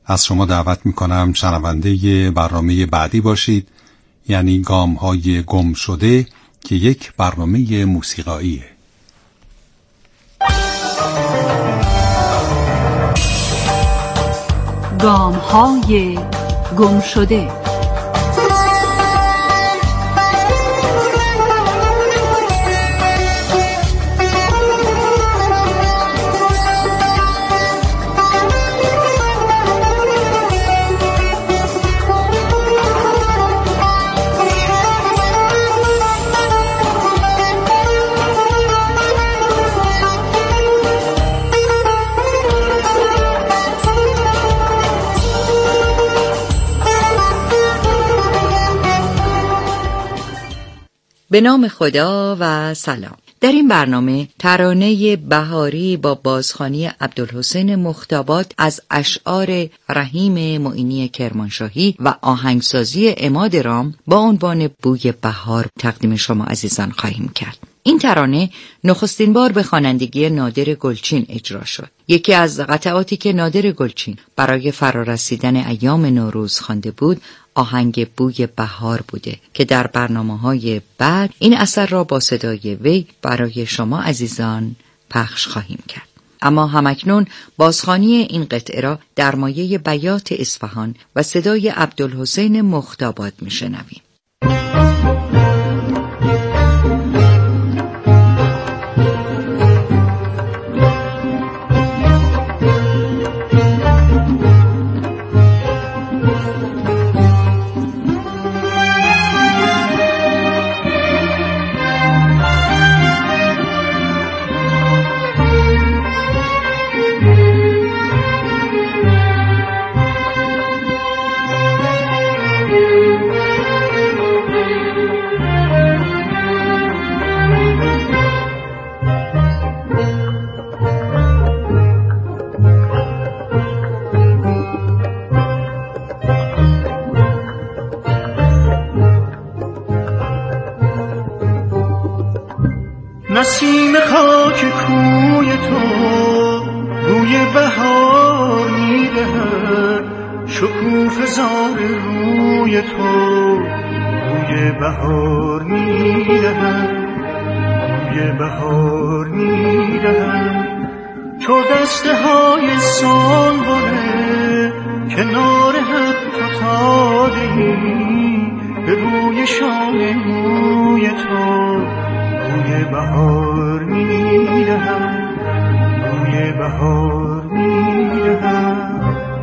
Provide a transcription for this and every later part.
از شما دعوت میکنم شنونده برنامه بعدی باشید، یعنی گام‌های گم شده که یک برنامه موسیقاییه. گام‌های گم شده. به نام خدا و سلام. در این برنامه ترانه بهاری با بازخوانی عبدالحسین مختابات از اشعار رحیم معینی کرمانشاهی و آهنگسازی عماد رام با عنوان بوی بهار تقدیم شما عزیزان خواهیم کرد. این ترانه نخستین بار به خوانندگی نادر گلچین اجرا شد. یکی از قطعاتی که نادر گلچین برای فرارسیدن ایام نوروز خوانده بود آهنگ بوی بهار بوده که در برنامه‌های بعد این اثر را با صدای وی برای شما عزیزان پخش خواهیم کرد. اما همکنون بازخوانی این قطعه را در مایه بیات اصفهان و صدای عبدالحسین مختابات میشنویم. نسیم خاک کوی تو بوی بهار می‌دهد، شکوفه زار روی تو بوی بهار می‌دهد، بوی بهار می‌دهد. تو دسته های سنبله کنار هم فتاده‌ای، به بوی شانه موی تو بوی بهار می‌دهد، بوی بهار می‌دهد.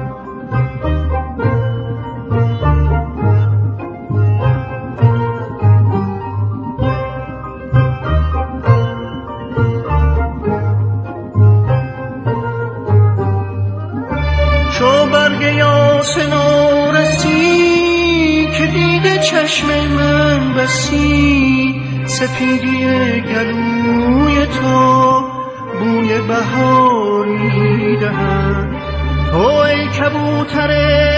چو برگ یاس نورسی که دیده چشم من بسی، سپیدی گلوی تو بوی بهار می‌دهد. تو ای کبوتر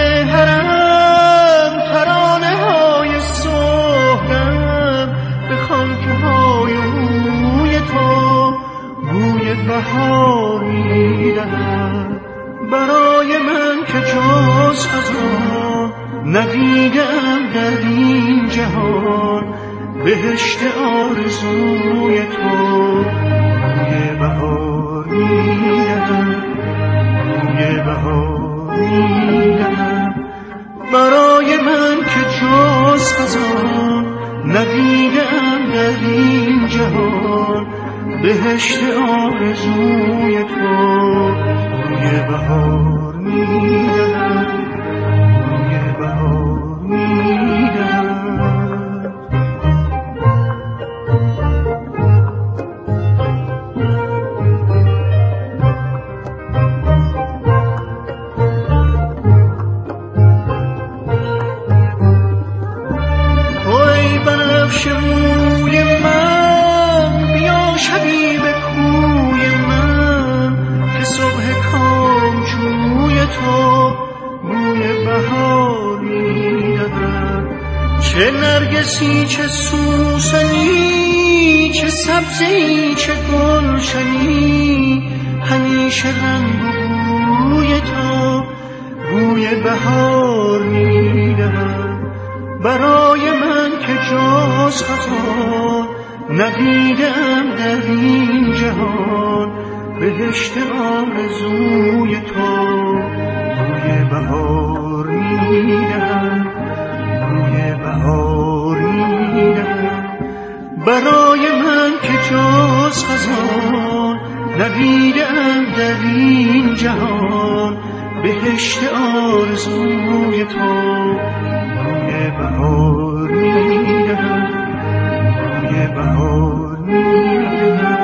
حرم ترانه های صبحدم، به خانکه های روی تو بوی بهار می‌دهد. برای من که جز خزان ندیدم در این جهان، بهشت آرزوی تو بوی بهار می‌دهد، بوی بهار می‌دهد. برای من که جز خزان ندیدم در این جهان، بهشت آرزوی تو بوی بهار می‌دهد، بوی بهار می‌دهد. چه نرگسی چه سوسنی، چه سبزی چه گلشنی، همیشه رنگ و بوی تو بوی بهار میدهم برای من که جز خزان ندیدم در این جهان بهشت آرزوی تو بوی بهار میدهم بوی بهار میدهم برای من که جز خزان ندیدم در این جهان بهشت آرزوی تو بوی بهار میدهم بوی بهار میدهم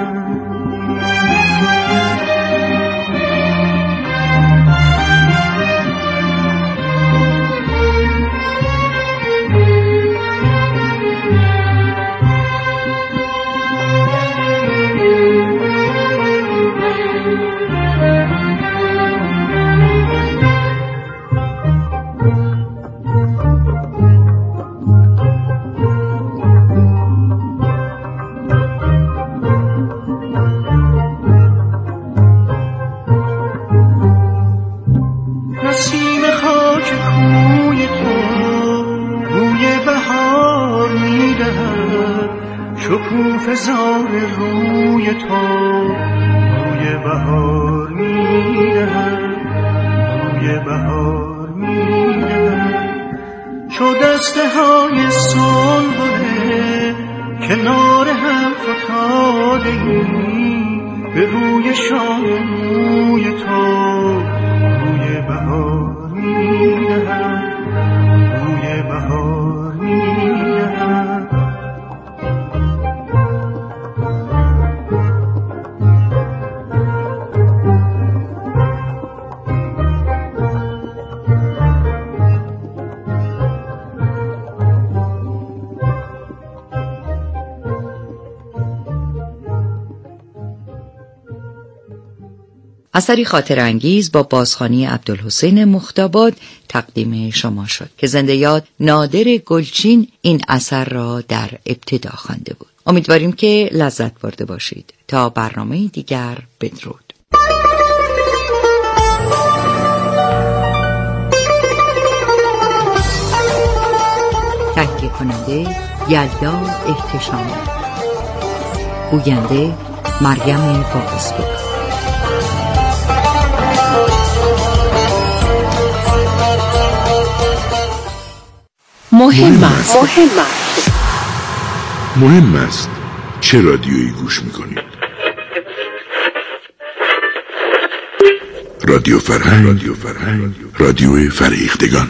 شکوفه‌زار روی تو بوی بهار میدهم بوی بهار میدهم چو دسته های سنبله کنار هم فتاده ای به روی شام موی تو بوی بهار میدهم بوی بهار میدهم اثری خاطر انگیز با بازخوانی عبدالحسین مختاباد تقدیم شما شد که زنده یاد نادر گلچین این اثر را در ابتدا خوانده بود. امیدواریم که لذت برده باشید. تا برنامه دیگر بدرود. تهیه کننده یلدا احتشامی، گوینده مریم باقص‌پور. مهم است چه رادیویی گوش میکنید. رادیو فرهنگ، رادیو فرهیختگان.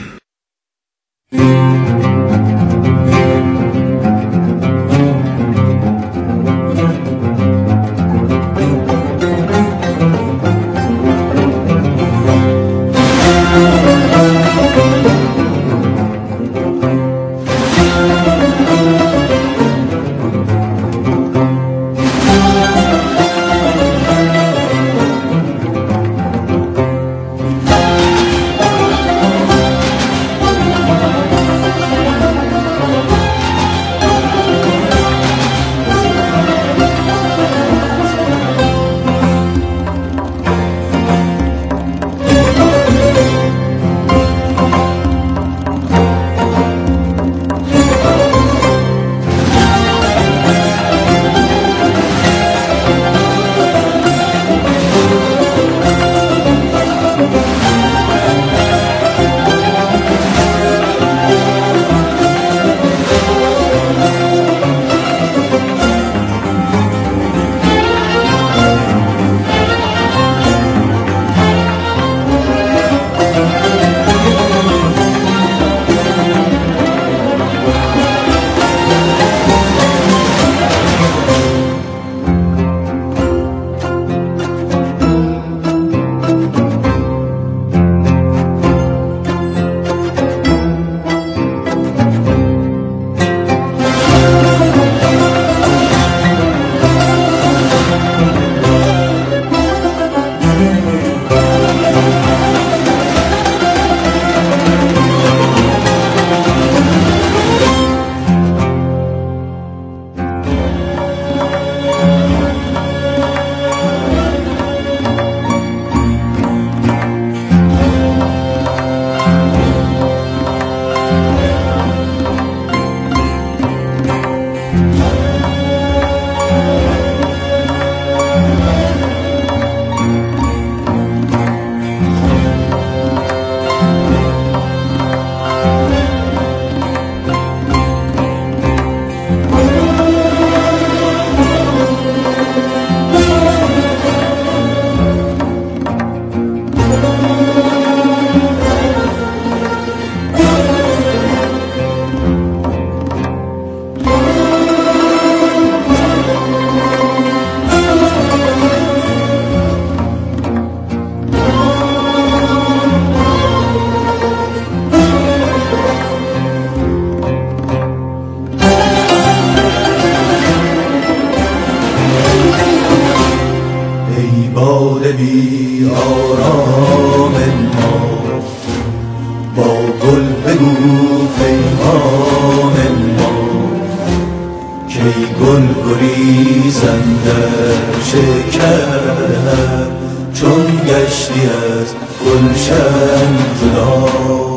زندر شکر چون گشتی از گلشن جدا.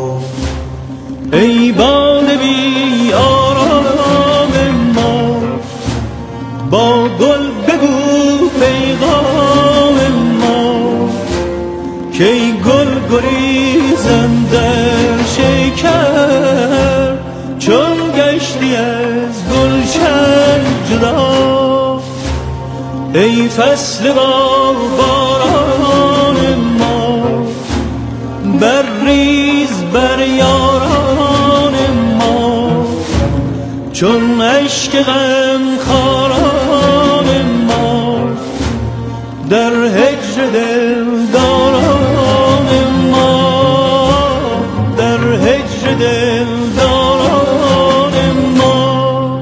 ای باد بی آرام ما با گل بگو پیغام ما که ای گل گریزم در شکر چون گشتی از گلشن جدا. ای فصل با باران ما بریز بر یاران ما چون اشک غمخواران ما در هجر دلداران ما در هجر دلداران ما.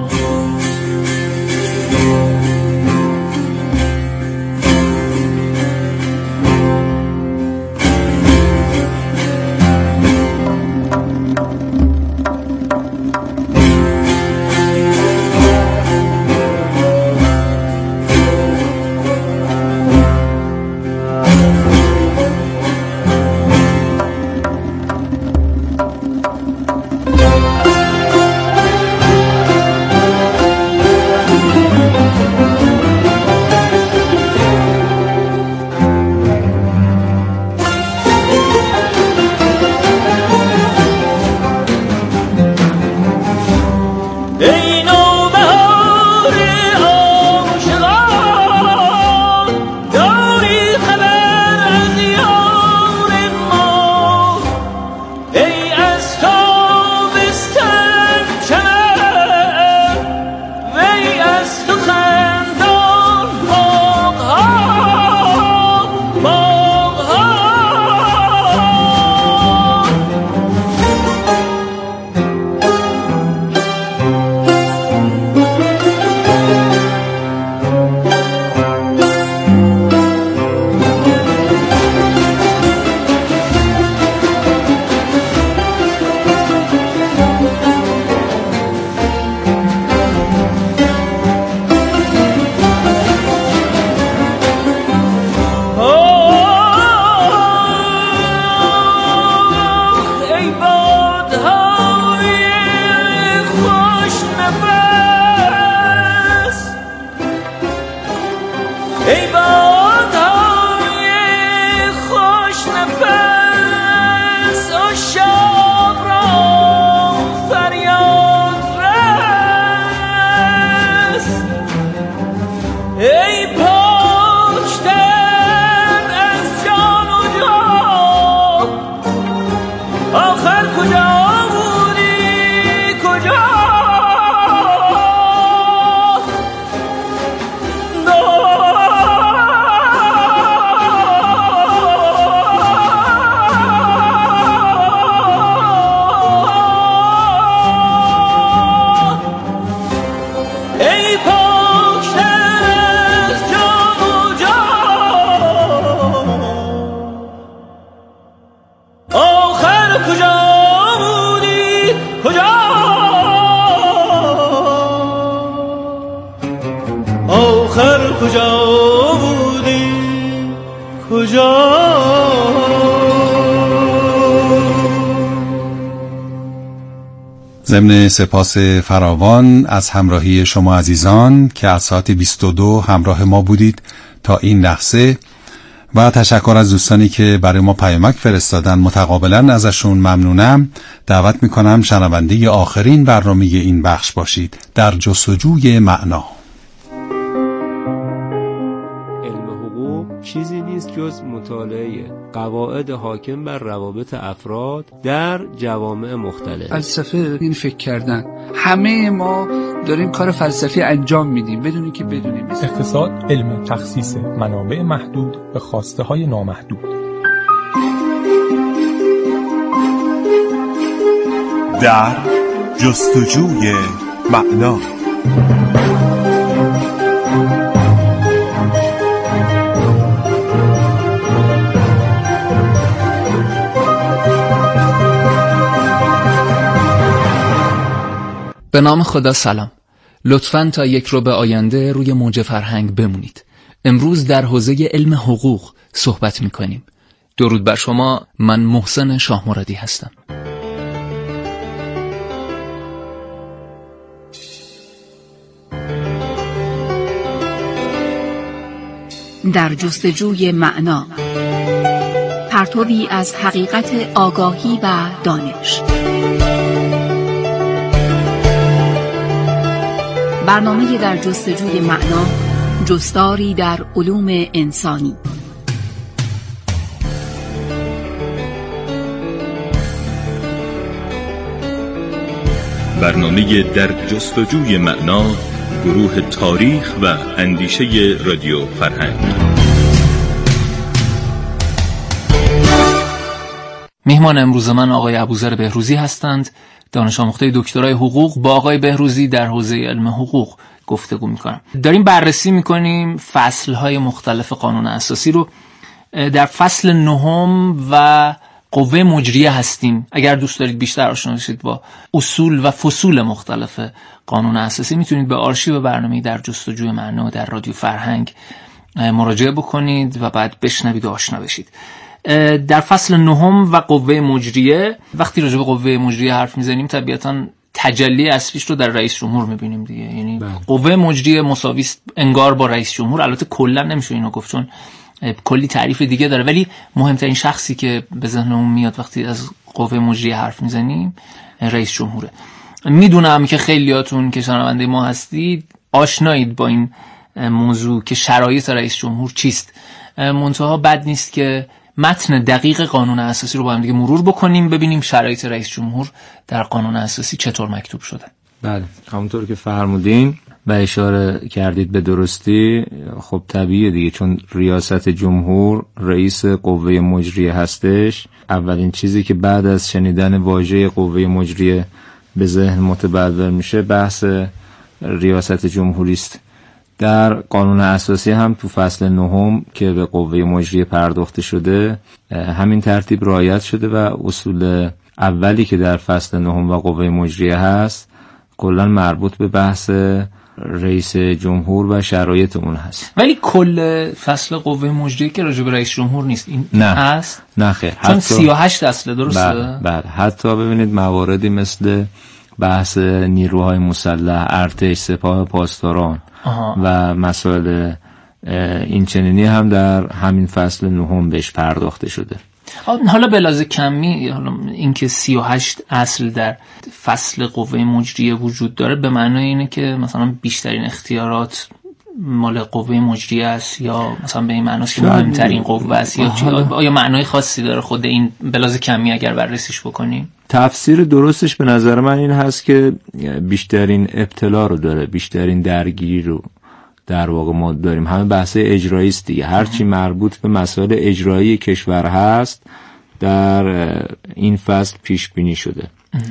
ضمن سپاس فراوان از همراهی شما عزیزان که از ساعت 22 همراه ما بودید تا این لحظه و تشکر از دوستانی که برای ما پیامک فرستادن، متقابلا ازشون ممنونم. دعوت میکنم شنونده آخرین برنامه این بخش باشید، در جستجوی معنا. علم حقوق چیزی نیست جز مطالعه قواعد حاکم بر روابط افراد در جوامع مختلف. فلسفه این فکر کردن. همه ما داریم کار فلسفی انجام میدیم بدون اینکه بدونیم. اقتصاد علم تخصیص منابع محدود به خواسته های نامحدود. در جستجوی معنا. به نام خدا. سلام. لطفاً تا یک رو به آینده روی موج فرهنگ بمونید. امروز در حوزه علم حقوق صحبت می‌کنیم. درود بر شما، من محسن شاهمرادی هستم. در جستجوی معنا، پرتوی از حقیقت آگاهی و دانش. برنامه در جستجوی معنا، جستاری در علوم انسانی. برنامه در جستجوی معنا، گروه تاریخ و اندیشه رادیو فرهنگ. میهمان امروز من آقای ابوذر بهروزی هستند. دانش آموخته دکترای حقوق. با آقای بهروزی در حوزه علم حقوق گفتگو میکنم. داریم بررسی میکنیم فصلهای مختلف قانون اساسی رو. در فصل 9 و قوه مجریه هستیم. اگر دوست دارید بیشتر آشنا بشید با اصول و فصول مختلف قانون اساسی، میتونید به آرشیو برنامه در جستجوی معنا در رادیو فرهنگ مراجعه بکنید و بعد بشنوید و آشنا بشید. در فصل 9 و قوه مجریه، وقتی راجع به قوه مجریه حرف میزنیم طبیعتاً تجلی اصلیش رو در رئیس جمهور میبینیم دیگه. یعنی قوه مجریه مساوی است انگار با رئیس جمهور. البته کلا نمیشه اینو گفت چون کلی تعریف دیگه داره، ولی مهمترین شخصی که به ذهنمون میاد وقتی از قوه مجریه حرف میزنیم رئیس جمهوره. میدونم که خیلیاتون که شنونده ما هستید آشنایید با این موضوع که شرایط رئیس جمهور چیست. منتها بد نیست که متن دقیق قانون اساسی رو با هم دیگه مرور بکنیم، ببینیم شرایط رئیس جمهور در قانون اساسی چطور مکتوب شده. بله، همونطور که فرمودین و اشاره کردید به درستی، خب طبیعیه دیگه، چون ریاست جمهور رئیس قوه مجریه هستش. اولین چیزی که بعد از شنیدن واژه قوه مجریه به ذهن متبلور میشه بحث ریاست جمهوری است. در قانون اساسی هم تو فصل 9 که به قوه مجریه پرداخته شده همین ترتیب رعایت شده و اصول اولی که در فصل 9 و قوه مجریه هست کلا مربوط به بحث رئیس جمهور و شرایط اون هست. ولی کل فصل قوه مجریه که راجع به رئیس جمهور نیست، این نه هست؟ نه خیر، چون 38 اصله، درسته؟ بله، حتی ببینید مواردی مثل بحث نیروهای مسلح، ارتش، سپاه پاسداران و مسائل این چنینی هم در همین فصل 9 بهش پرداخته شده. حالا به لحاظ کمی، حالا اینکه 38 اصل در فصل قوه مجریه وجود داره به معنای اینه که مثلا بیشترین اختیارات مال قوه مجریه است، یا مثلا به این معناست که مهمترین قوه است، یا معنای خاصی داره خود این به لحاظ کمی اگر بررسیش بکنیم؟ تفسیر درستش به نظر من این هست که بیشترین ابتلا رو داره، بیشترین درگیری رو در واقع ما داریم. همه بحث اجرایی است دیگه. هرچی مربوط به مسائل اجرایی کشور هست در این فصل پیش بینی شده،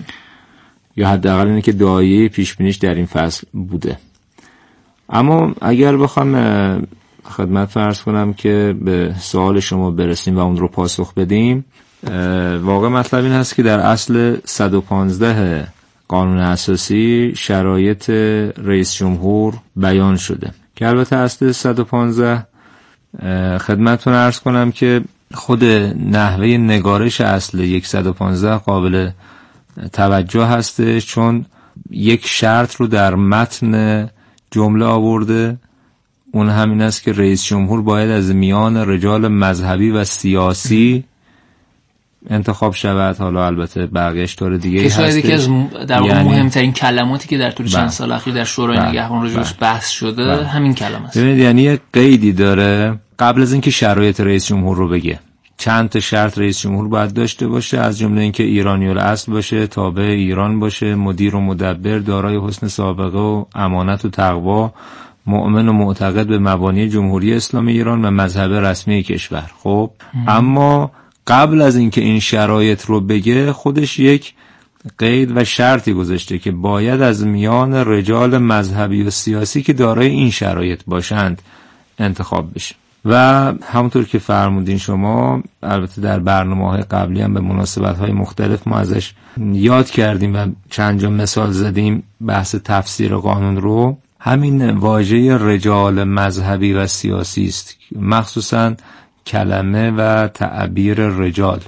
یا حداقل اینه که دایره پیش بینیش در این فصل بوده. اما اگر بخوام خدمت فرض کنم که به سوال شما برسیم و اون رو پاسخ بدیم، واقع مطلب این هست که در اصل 115 قانون اساسی شرایط رئیس جمهور بیان شده که البته اصل 115 خدمتتون عرض کنم که خود نحوه نگارش اصل 115 قابل توجه هستش، چون یک شرط رو در متن جمله آورده، اون همین است که رئیس جمهور باید از میان رجال مذهبی و سیاسی انتخاب شود. حالا البته بقیه‌اش طور دیگه هست که شاید از در واقع مهمترین کلماتی که در طول چند سال اخیر در شورای نگهبان راجعش بحث شده همین کلمه است. ببینید یعنی یک قیدی داره قبل از اینکه شرایط رئیس جمهور رو بگه. چند تا شرط رئیس جمهور باید داشته باشه، از جمله اینکه ایرانی الاصل باشه، تابع ایران باشه، مدیر و مدبر، دارای حسن سابقه و امانت و تقوا، مؤمن و معتقد به مبانی جمهوری اسلامی ایران و مذهب رسمی کشور. خب اما قبل از اینکه این شرایط رو بگه خودش یک قید و شرطی گذاشته که باید از میان رجال مذهبی و سیاسی که دارای این شرایط باشند انتخاب بشه. و همونطور که فرمودین شما، البته در برنامه‌های قبلی هم به مناسبت‌های مختلف ما ازش یاد کردیم و چند جا مثال زدیم بحث تفسیر قانون رو. همین واژه رجال مذهبی و سیاسی است، مخصوصاً کلمه و تعبیر رجال.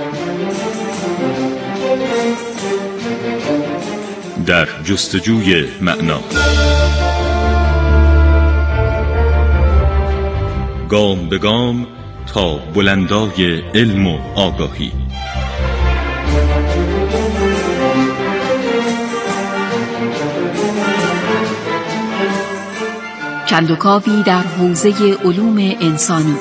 در جستجوی معنا، گام به گام تا بلندای علم و آگاهی. کندوکاوی در حوزه علوم انسانی.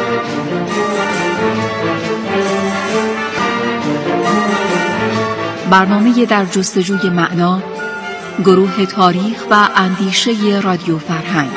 برنامه در جستجوی معنا، گروه تاریخ و اندیشه رادیو فرهنگ.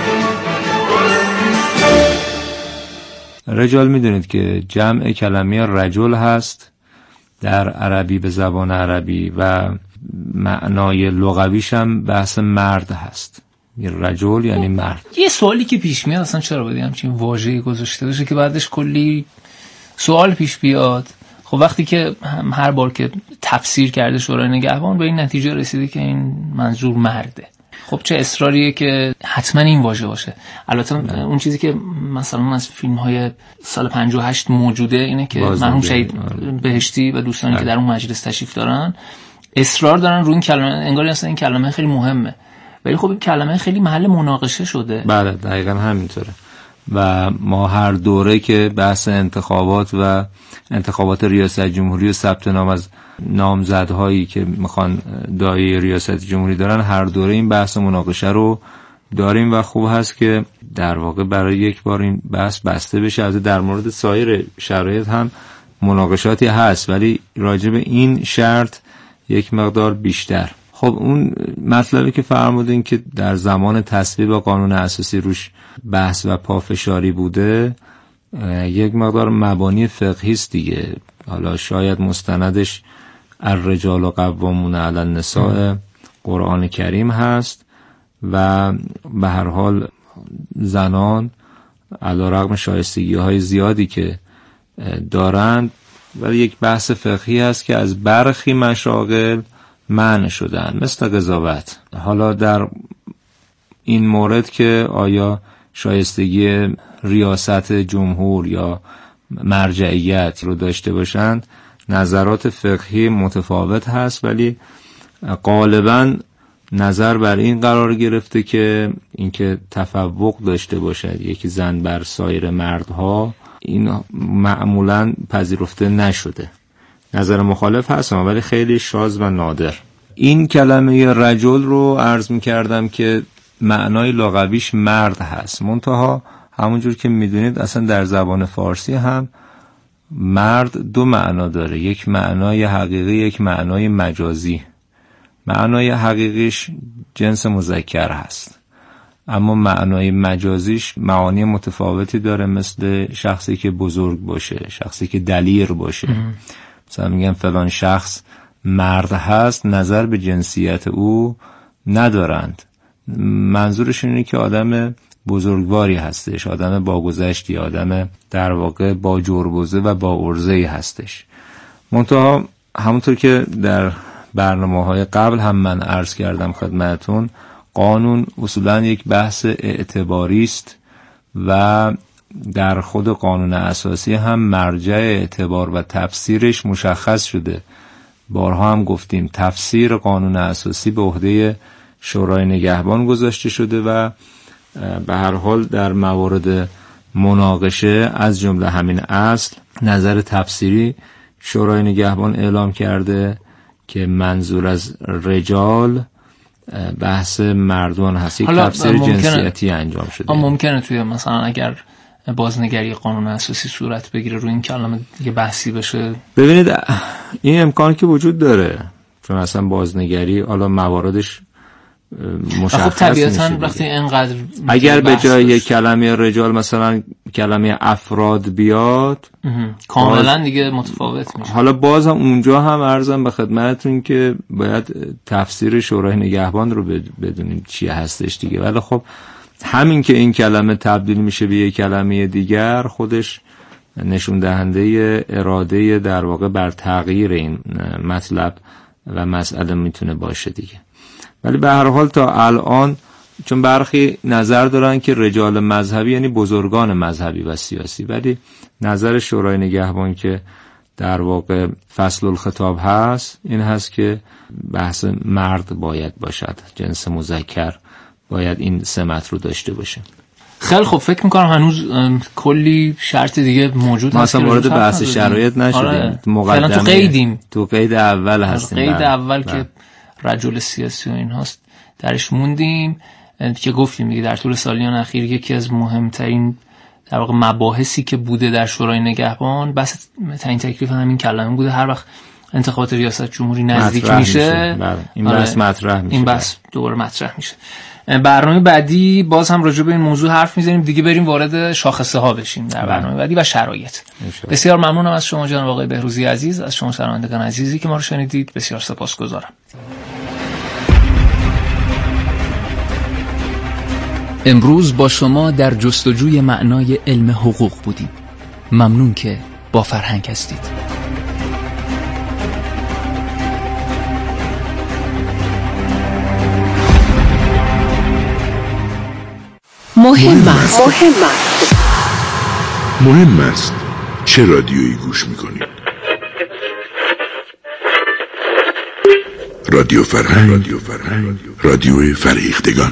رجال میدونید که جمع کلمه رجل هست در عربی، به زبان عربی، و معنای لغویش هم بحث مرد هست. رجل یعنی مرد. یه سوالی که پیش میاد، اصلا چرا باید همچین واژه‌ای گذاشته بشه که بعدش کلی سوال پیش بیاد؟ خب وقتی که هر بار که تفسیر کرده شورای نگهبان به این نتیجه رسیده که این منظور مرده، خب چه اصراریه که حتما این واژه باشه؟ البته اون چیزی که مثلا از فیلم‌های سال 58 موجوده اینه که مرحوم شهید بهشتی و دوستانی که در اون مجلس تشریف دارن اصرار دارن روی این کلمه، انگار اصلا این کلمه خیلی مهمه، ولی خب این کلمه خیلی محل مناقشه شده. بله دقیقاً همینطوره. و ما هر دوره که بحث انتخابات ریاست جمهوری و ثبت نام از نامزدهایی که میخوان دایره ریاست جمهوری دارن، هر دوره این بحث مناقشه رو داریم و خوب هست که در واقع برای یک بار این بحث بسته بشه. از در مورد سایر شرایط هم مناقشاتی هست، ولی راجع به این شرط یک مقدار بیشتر. خب اون مطلبی که فرمودین که در زمان تصویب قانون اساسی روش بحث و پافشاری بوده، یک مقدار مبانی فقهی است دیگه. حالا شاید مستندش الرجال قوامون علی النساء قرآن کریم هست و به هر حال زنان علیرغم شایستگی‌های زیادی که دارند، ولی یک بحث فقهی هست که از برخی مشاغل منع شدن، مثل قضاوت. حالا در این مورد که آیا شایستگی ریاست جمهور یا مرجعیت رو داشته باشند، نظرات فقهی متفاوت هست، ولی غالباً نظر بر این قرار گرفته که اینکه تفوق داشته باشد یک زن بر سایر مردها، این معمولاً پذیرفته نشده. نظر مخالف هست ولی خیلی شاذ و نادر. این کلمه رجل رو عرض می‌کردم که معنای لغویش مرد هست، منتها همونجور که میدونید اصلا در زبان فارسی هم مرد دو معنا داره، یک معنای حقیقی، یک معنای مجازی. معنای حقیقیش جنس مذکر هست، اما معنای مجازیش معانی متفاوتی داره، مثل شخصی که بزرگ باشه، شخصی که دلیر باشه. مثلا میگن فلان شخص مرد هست، نظر به جنسیت او ندارند، منظورشون اینه که آدم بزرگواری هستش، آدم با گذشتی، آدم در واقع با جربوزه و با عرضه‌ای هستش. منتها همونطور که در برنامه‌های قبل هم من عرض کردم خدمتون، قانون اصولاً یک بحث اعتباری است و در خود قانون اساسی هم مرجع اعتبار و تفسیرش مشخص شده. بارها هم گفتیم تفسیر قانون اساسی به عهده شورای نگهبان گذاشته شده و به هر حال در موارد مناقشه از جمله همین اصل نظر تفسیری شورای نگهبان اعلام کرده که منظور از رجال بحث مردان هست، یک تفسیر جنسیتی انجام شده. ممکنه توی مثلا اگر بازنگری قانون اساسی صورت بگیره روی این کلمه دیگه بحثی بشه. ببینید این امکان که وجود داره، چون اصلا بازنگری حالا مواردش مشخص خب طبیعتاً وقتی اینقدر اگر به جای یک کلمه رجال مثلا کلمه افراد بیاد کاملا دیگه متفاوت میشه. حالا باز هم اونجا هم عرضم به خدمتتون که باید تفسیر شورای نگهبان رو بدونیم چی هستش دیگه. ولی خب همین که این کلمه تبدیل میشه به یک کلمه دیگر خودش نشون دهنده اراده در واقع بر تغییر این مطلب و مسئله میتونه باشه دیگه. ولی به هر حال تا الان چون برخی نظر دارن که رجال مذهبی یعنی بزرگان مذهبی و سیاسی، ولی نظر شورای نگهبان که در واقع فصل الخطاب هست این هست که بحث مرد باید باشد، جنس مذکر باید این سمت رو داشته باشه. خیلی خب، فکر میکنم هنوز کلی شرط دیگه موجود هست. ما وارد بحث شرایط نشدیم. آره. مقدمه تو قید اول هستیم. قید اول که رجل سیاسی و این هاست درش موندیم که گفتیم دیگه در طول سالیان اخیر یکی از مهمترین در واقع مباحثی که بوده در شورای نگهبان بحث تعیین تکلیف همین کلمه بوده. هر وقت انتخابات ریاست جمهوری نزدیک میشه این بحث مطرح میشه، این بحث دوباره مطرح میشه. برنامه بعدی باز هم راجع به این موضوع حرف میزنیم دیگه، بریم وارد شاخصه ها بشیم در برنامه بعدی و شرایط. بسیار ممنونم از شما جناب آقای بهروزی عزیز، از شما شنوندگان عزیزی که ما رو شنیدید، بسیار سپاسگزارم. امروز با شما در جستجوی معنای علم حقوق بودیم. ممنون که با فرهنگ هستید. مهم است چه رادیویی گوش میکنید. رادیو فرهنگ، رادیو فرهیختگان.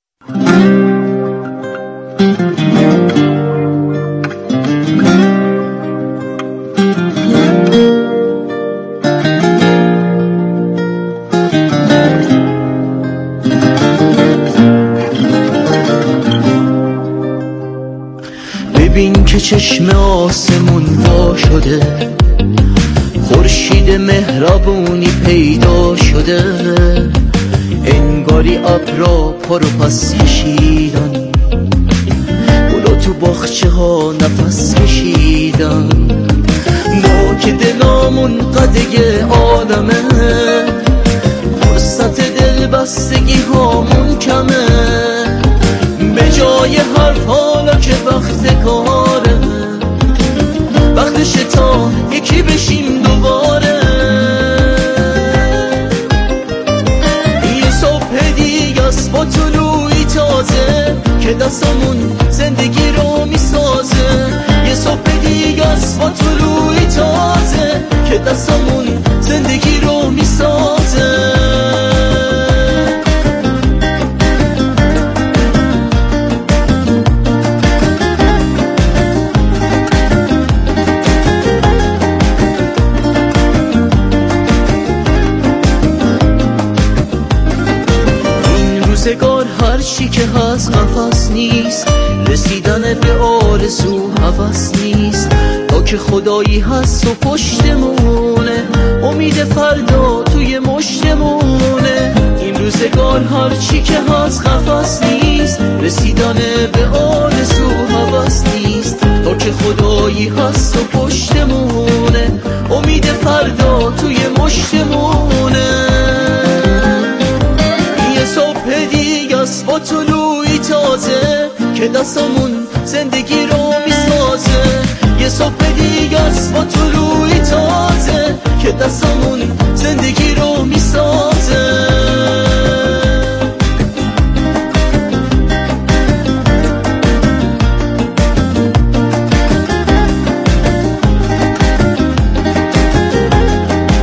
ببین که چشم آسمون وا شده، خورشید مهربونی پیدا شده، انگاری ابرا پرو پس کشیدن، گلا تو باغچه ها نفس کشیدن، ما که دلامون قده عالمه، فرصت دل بستگی هامون کمه، به جای حرف حالا که وقت کاره، وقتش تا یکی بشیم دوباره. یه صبح دیگه است با طلوعی تازه که دستمون زندگی رو میسازه، یه صبح دیگه است با طلوعی تازه که دستمون زندگی رو میسازه. هر چی که هست قفس نیست، رسیدن به آرزو هوس نیست، تا که خدایی هست و پشتمونه، امید فردا توی مشتمونه. این روزگار هر چی که هست قفس نیست، رسیدن به آرزو هوس نیست، تا که خدایی هست و پشتمونه، امید فردا توی مشتمونه. یه صبح دیگه است با طلوعی تازه که دستمون زندگی رو میسازه، یه صبح دیگه است با طلوعی تازه که دستمون زندگی